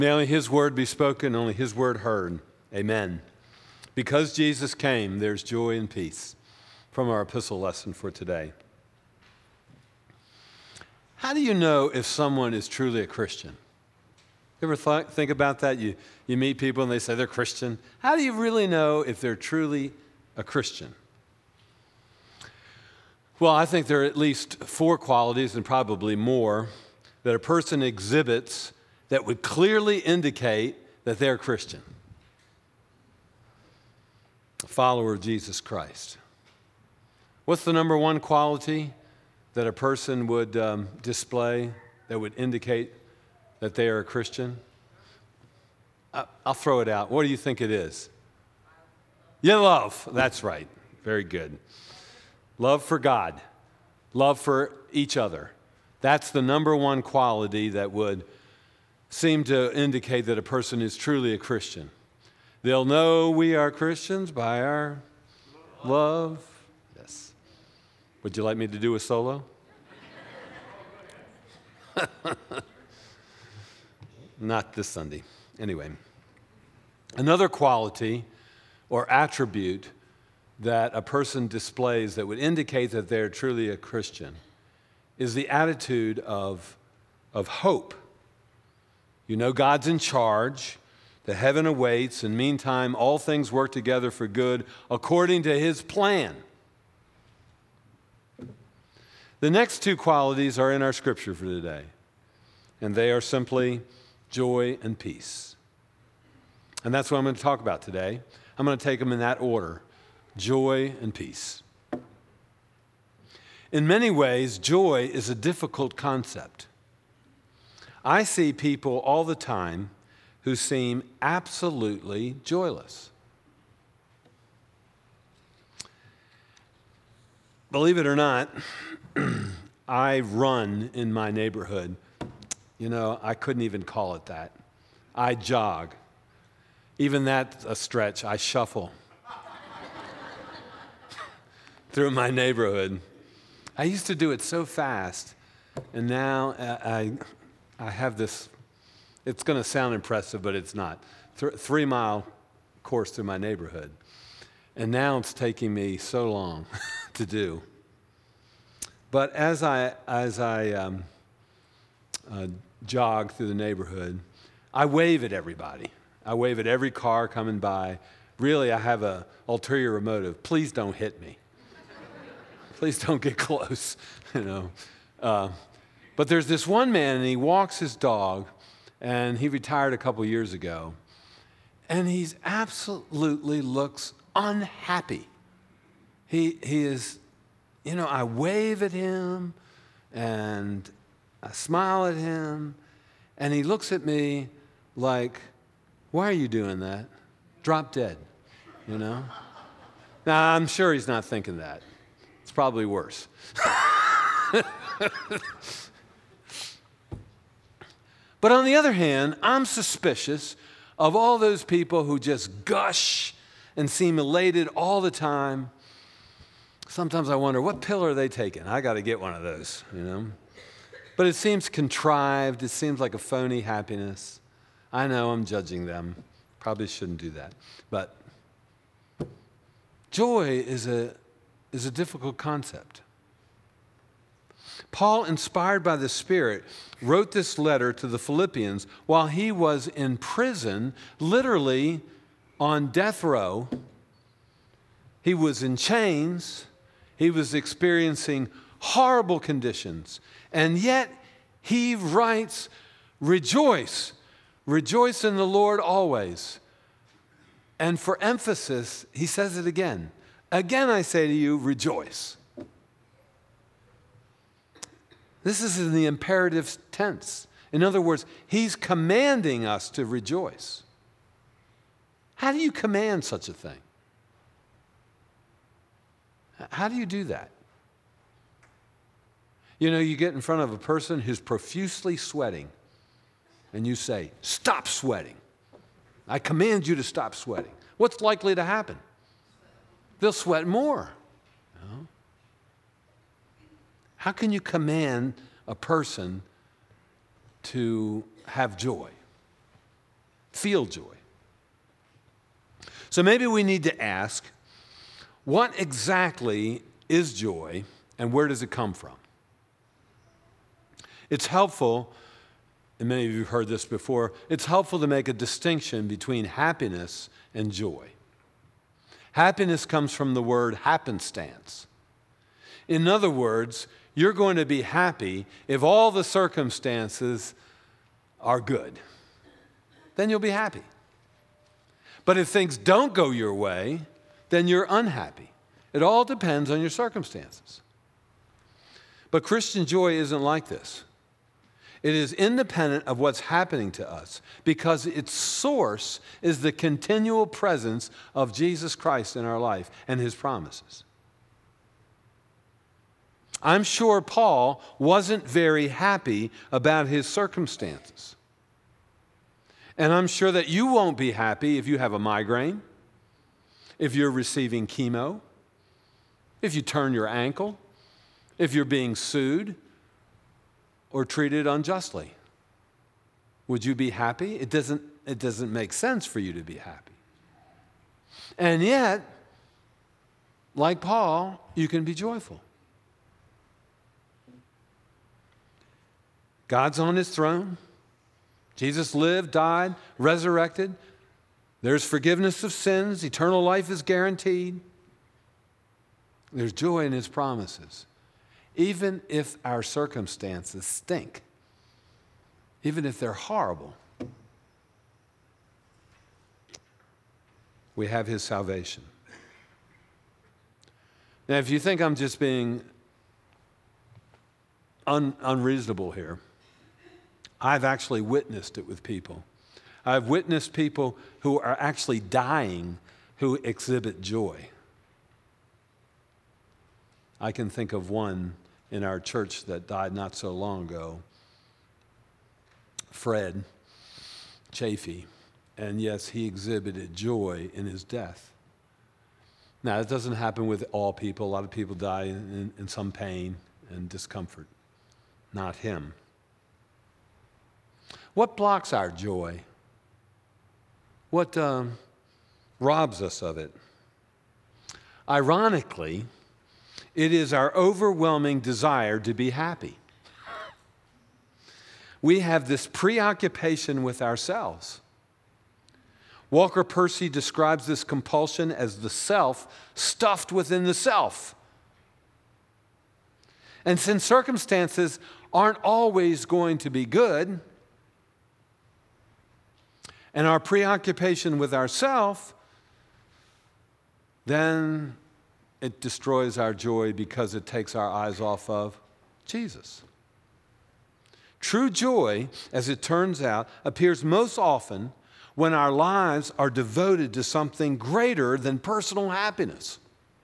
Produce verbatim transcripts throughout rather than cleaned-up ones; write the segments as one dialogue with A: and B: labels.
A: May only his word be spoken, only his word heard. Amen. Because Jesus came, there's joy and peace. From our epistle lesson for today. How do you know if someone is truly a Christian? You ever th- think about that? You, you meet people and they say they're Christian. How do you really know if they're truly a Christian? Well, I think there are at least four qualities, and probably more, that a person exhibits that would clearly indicate that they're Christian. A follower of Jesus Christ. What's the number one quality that a person would um, display that would indicate that they are a Christian? I, I'll throw it out. What do you think it is? You love. That's right. Very good. Love for God. Love for each other. That's the number one quality that would seem to indicate that a person is truly a Christian. They'll know we are Christians by our love. Yes. Would you like me to do a solo? Not this Sunday. Anyway, another quality or attribute that a person displays that would indicate that they're truly a Christian is the attitude of, of hope. You know God's in charge, that heaven awaits, and meantime all things work together for good according to his plan. The next two qualities are in our scripture for today, and they are simply joy and peace. And that's what I'm going to talk about today. I'm going to take them in that order, joy and peace. In many ways, joy is a difficult concept. I see people all the time who seem absolutely joyless. Believe it or not, I run in my neighborhood. You know, I couldn't even call it that. I jog. Even that's a stretch. I shuffle through my neighborhood. I used to do it so fast, and now I, I have this, it's going to sound impressive, but it's not, Th- three-mile course through my neighborhood. And now it's taking me so long to do. But as I, as I um, uh, jog through the neighborhood, I wave at everybody. I wave at every car coming by. Really, I have an ulterior motive. Please don't hit me. Please don't get close, you know. Uh, but there's this one man, and he walks his dog, and he retired a couple years ago, and he's absolutely looks unhappy. He he is, you know, I wave at him, and I smile at him, and he looks at me like, why are you doing that? Drop dead, you know? Now, I'm sure he's not thinking that. It's probably worse. But on the other hand, I'm suspicious of all those people who just gush and seem elated all the time. Sometimes I wonder, what pill are they taking? I got to get one of those, you know? But it seems contrived. It seems like a phony happiness. I know I'm judging them. Probably shouldn't do that. But joy is a is a difficult concept. Paul, inspired by the Spirit, wrote this letter to the Philippians while he was in prison, literally on death row. He was in chains. He was experiencing horrible conditions. And yet he writes, rejoice. Rejoice in the Lord always. And for emphasis, he says it again. Again, I say to you, rejoice. This is in the imperative tense. In other words, he's commanding us to rejoice. How do you command such a thing? How do you do that? You know, you get in front of a person who's profusely sweating, and you say, stop sweating. I command you to stop sweating. What's likely to happen? They'll sweat more. You know? How can you command a person to have joy? feel joy. So maybe we need to ask, what exactly is joy and where does it come from? It's helpful, and many of you have heard this before, it's helpful to make a distinction between happiness and joy. Happiness comes from the word happenstance. In other words, you're going to be happy if all the circumstances are good. Then you'll be happy. But if things don't go your way, then you're unhappy. It all depends on your circumstances. But Christian joy isn't like this. It is independent of what's happening to us because its source is the continual presence of Jesus Christ in our life and his promises. I'm sure Paul wasn't very happy about his circumstances. And I'm sure that you won't be happy if you have a migraine, if you're receiving chemo, if you turn your ankle, if you're being sued or treated unjustly. Would you be happy? It doesn't, it doesn't make sense for you to be happy. And yet, like Paul, you can be joyful. God's on his throne. Jesus lived, died, resurrected. There's forgiveness of sins. Eternal life is guaranteed. There's joy in his promises. Even if our circumstances stink, even if they're horrible, we have his salvation. Now, if you think I'm just being un- unreasonable here, I've actually witnessed it with people. I've witnessed people who are actually dying who exhibit joy. I can think of one in our church that died not so long ago, Fred Chafee. And yes, he exhibited joy in his death. Now, it doesn't happen with all people. A lot of people die in, in some pain and discomfort. Not him. What blocks our joy? What um, robs us of it? Ironically, it is our overwhelming desire to be happy. We have this preoccupation with ourselves. Walker Percy describes this compulsion as the self stuffed within the self. And since circumstances aren't always going to be good, and our preoccupation with ourself, then it destroys our joy because it takes our eyes off of Jesus. True joy, as it turns out, appears most often when our lives are devoted to something greater than personal happiness.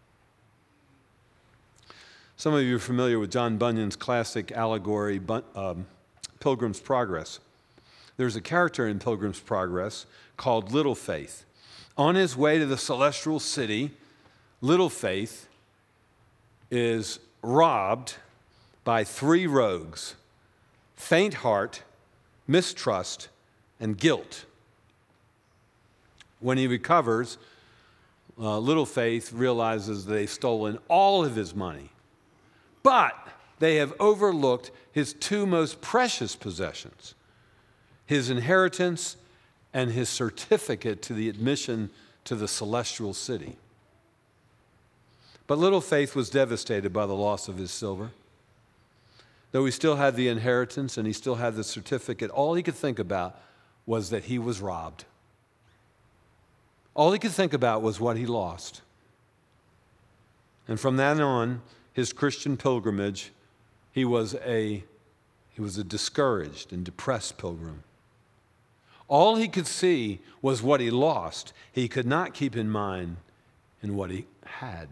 A: Some of you are familiar with John Bunyan's classic allegory, um, Pilgrim's Progress. There's a character in Pilgrim's Progress called Little Faith. On his way to the celestial city, Little Faith is robbed by three rogues: faint heart, mistrust, and guilt. When he recovers, uh, Little Faith realizes they've stolen all of his money, but they have overlooked his two most precious possessions: his inheritance and his certificate to the admission to the celestial city. But Little Faith was devastated by the loss of his silver. Though he still had the inheritance and he still had the certificate, all he could think about was that he was robbed. All he could think about was what he lost. And from then on, his Christian pilgrimage, he was a, he was a discouraged and depressed pilgrim. All he could see was what he lost. He could not keep in mind in what he had.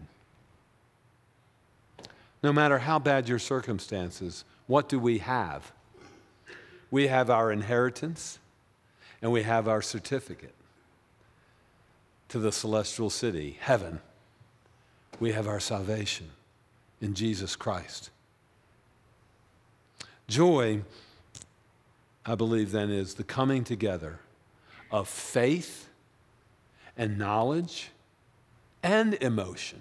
A: No matter how bad your circumstances, what do we have? We have our inheritance and we have our certificate to the celestial city, heaven. We have our salvation in Jesus Christ. Joy, I believe then, is the coming together of faith and knowledge and emotion.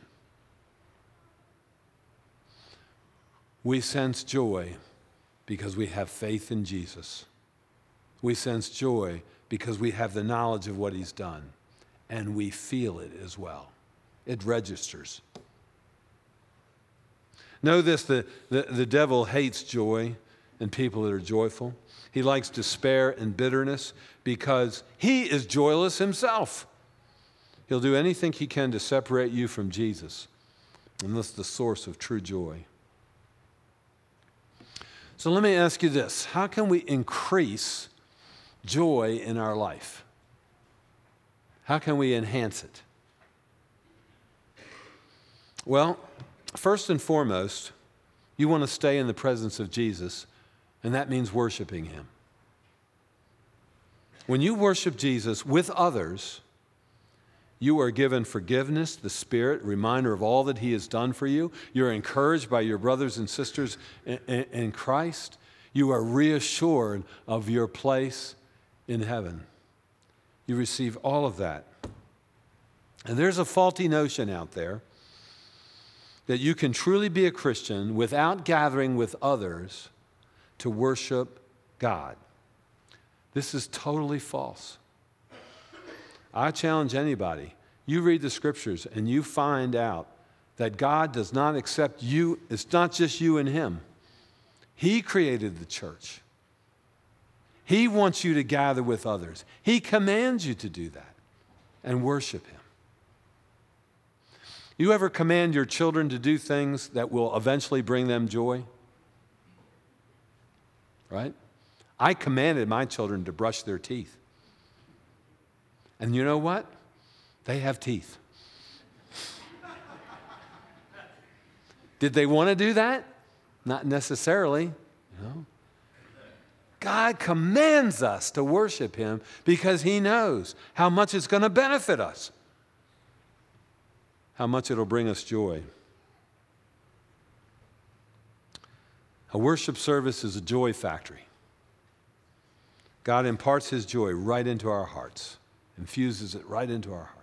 A: We sense joy because we have faith in Jesus. We sense joy because we have the knowledge of what he's done, and we feel it as well. It registers. Know this, the, the, the devil hates joy and people that are joyful. He likes despair and bitterness because he is joyless himself. He'll do anything he can to separate you from Jesus, and that's the source of true joy. So let me ask you this. How can we increase joy in our life? How can we enhance it? Well, first and foremost, you want to stay in the presence of Jesus, and that means worshiping him. When you worship Jesus with others, you are given forgiveness, the Spirit, reminder of all that he has done for you. You're encouraged by your brothers and sisters in, in, in Christ. You are reassured of your place in heaven. You receive all of that. And there's a faulty notion out there that you can truly be a Christian without gathering with others to worship God. This is totally false. I challenge anybody. You read the scriptures and you find out that God does not accept you. It's not just you and him. He created the church. He wants you to gather with others. He commands you to do that and worship him. You ever command your children to do things that will eventually bring them joy? Right? I commanded my children to brush their teeth. And you know what? They have teeth. Did they want to do that? Not necessarily. You know? God commands us to worship him because he knows how much it's going to benefit us, how much it'll bring us joy. A worship service is a joy factory. God imparts his joy right into our hearts, infuses it right into our hearts.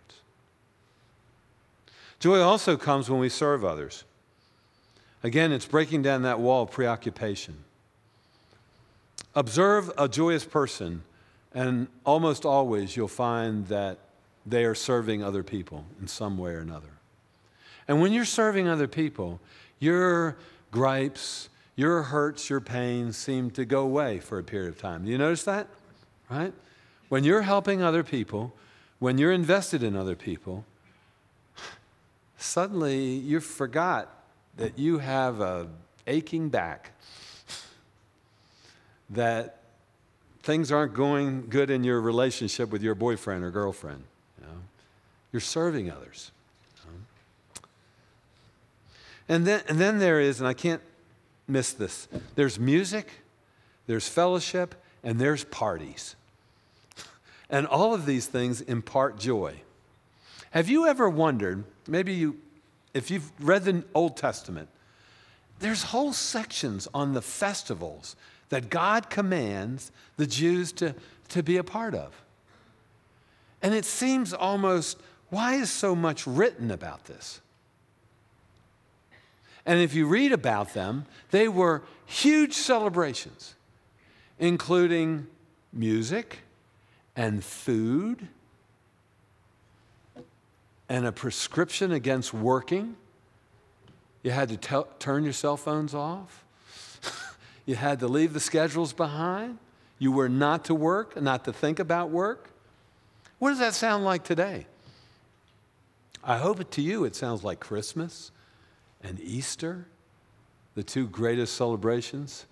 A: Joy also comes when we serve others. Again, it's breaking down that wall of preoccupation. Observe a joyous person, and almost always you'll find that they are serving other people in some way or another. And when you're serving other people, your gripes, your hurts, your pains seem to go away for a period of time. Do you notice that? Right? When you're helping other people, when you're invested in other people, suddenly you forgot that you have a aching back, that things aren't going good in your relationship with your boyfriend or girlfriend. You know? You're serving others. You know? And then, and then there is, and I can't miss this, there's music, there's fellowship, and there's parties. And all of these things impart joy. Have you ever wondered, maybe you, if you've read the Old Testament, there's whole sections on the festivals that God commands the Jews to, to be a part of. And it seems almost, why is so much written about this? And if you read about them, they were huge celebrations, including music and food and a prescription against working. You had to t- turn your cell phones off. You had to leave the schedules behind. You were not to work, not to think about work. What does that sound like today? I hope it, to you it sounds like Christmas and Easter, the two greatest celebrations.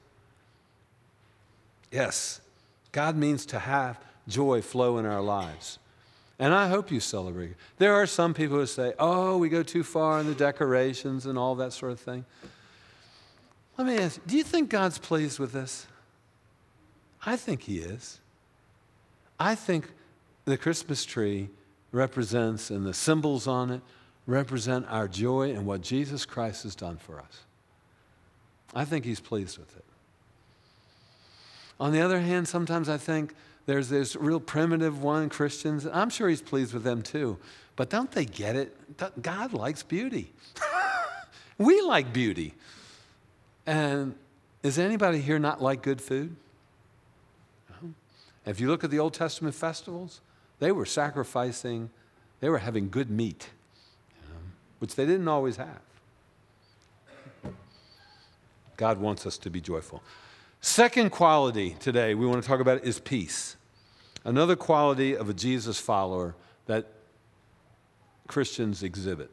A: Yes, God means to have joy flow in our lives. And I hope you celebrate. There are some people who say, oh, we go too far in the decorations and all that sort of thing. Let me ask you, do you think God's pleased with this? I think he is. I think the Christmas tree represents, and the symbols on it represent our joy and what Jesus Christ has done for us. I think he's pleased with it. On the other hand, sometimes I think there's this real primitive one, Christians. I'm sure he's pleased with them too. But don't they get it? God likes beauty. We like beauty. And is anybody here not like good food? No. If you look at the Old Testament festivals, they were sacrificing, they were having good meat, you know, which they didn't always have. God wants us to be joyful. Second quality today we want to talk about is peace. Another quality of a Jesus follower that Christians exhibit.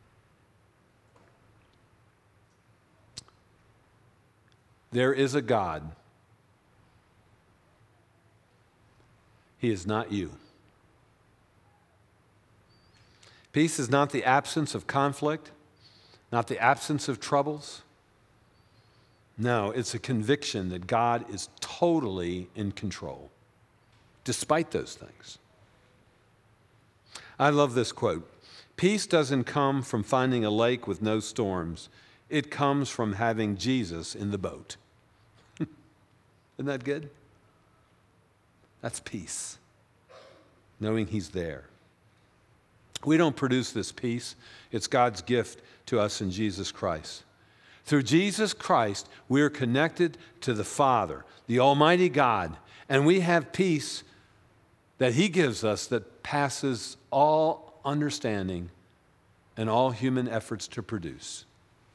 A: There is a God. He is not you. Peace is not the absence of conflict, not the absence of troubles. No, it's a conviction that God is totally in control, despite those things. I love this quote. Peace doesn't come from finding a lake with no storms. It comes from having Jesus in the boat. Isn't that good? That's peace, knowing he's there. We don't produce this peace. It's God's gift to us in Jesus Christ. Through Jesus Christ, we are connected to the Father, the Almighty God, and we have peace that he gives us that passes all understanding and all human efforts to produce.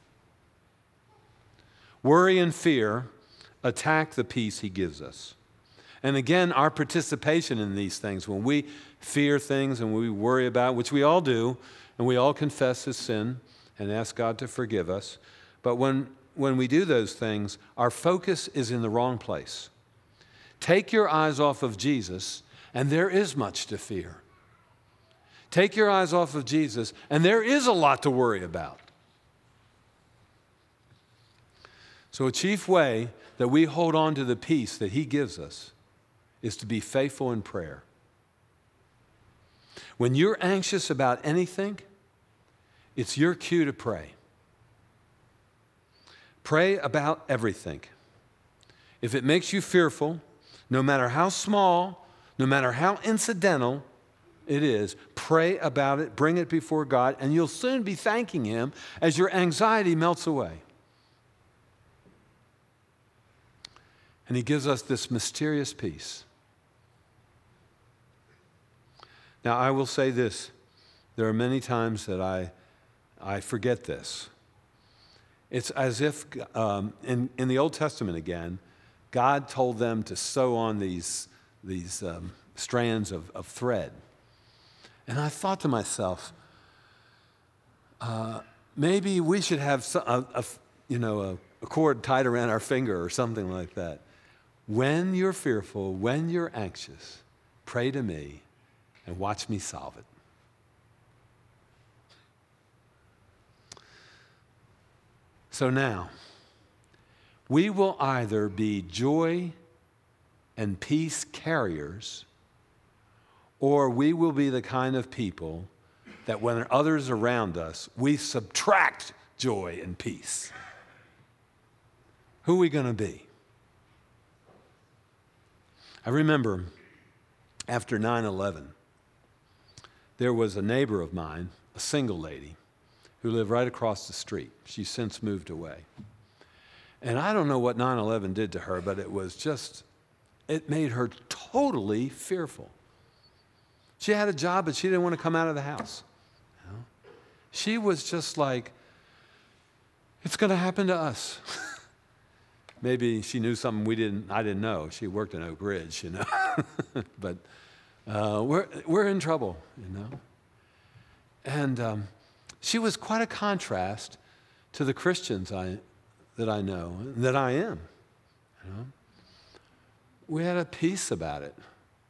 A: Worry and fear attack the peace he gives us. And again, our participation in these things, when we fear things and we worry about, which we all do, and we all confess as sin and ask God to forgive us, but when, when we do those things, our focus is in the wrong place. Take your eyes off of Jesus, and there is much to fear. Take your eyes off of Jesus, and there is a lot to worry about. So a chief way that we hold on to the peace that he gives us is to be faithful in prayer. When you're anxious about anything, it's your cue to pray. Pray about everything. If it makes you fearful, no matter how small, no matter how incidental it is, pray about it, bring it before God, and you'll soon be thanking him as your anxiety melts away. And he gives us this mysterious peace. Now, I will say this. There are many times that I, I forget this. It's as if, um, in, in the Old Testament again, God told them to sew on these, these um, strands of, of thread. And I thought to myself, uh, maybe we should have some, a, a, you know, a, a cord tied around our finger or something like that. When you're fearful, when you're anxious, pray to me and watch me solve it. So now, we will either be joy and peace carriers, or we will be the kind of people that when others around us, we subtract joy and peace. Who are we going to be? I remember after nine eleven, there was a neighbor of mine, a single lady, who lived right across the street. She's since moved away. And I don't know what nine eleven did to her, but it was just, it made her totally fearful. She had a job, but she didn't want to come out of the house. You know? She was just like, it's going to happen to us. Maybe she knew something we didn't, I didn't know. She worked in Oak Ridge, you know. But uh, we're, we're in trouble, you know. And um, she was quite a contrast to the Christians I, that I know, that I am. You know? We had a peace about it,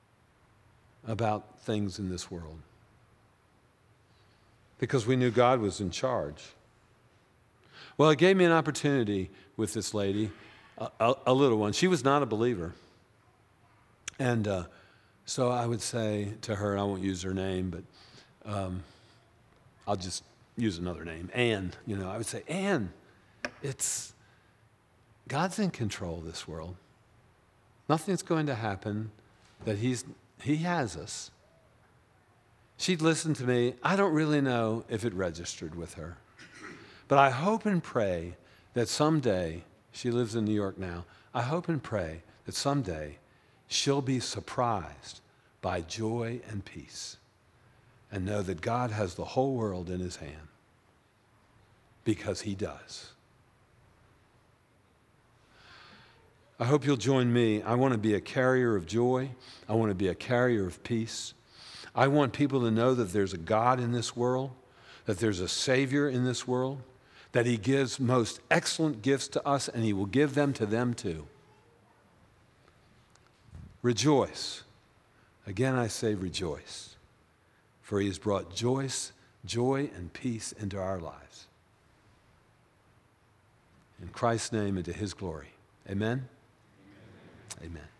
A: about things in this world, because we knew God was in charge. Well, it gave me an opportunity with this lady, a, a, a little one. She was not a believer. And uh, so I would say to her, and I won't use her name, but um, I'll just use another name, Ann. You know, I would say, Ann, it's, God's in control of this world. Nothing's going to happen that he's, he has us. She'd listen to me. I don't really know if it registered with her. But I hope and pray that someday, she lives in New York now, I hope and pray that someday she'll be surprised by joy and peace and know that God has the whole world in his hand, because he does. I hope you'll join me. I want to be a carrier of joy. I want to be a carrier of peace. I want people to know that there's a God in this world, that there's a Savior in this world, that he gives most excellent gifts to us, and he will give them to them too. Rejoice. Again, I say rejoice, for he has brought joy, joy and peace into our lives. In Christ's name and to his glory. Amen? Amen. Amen.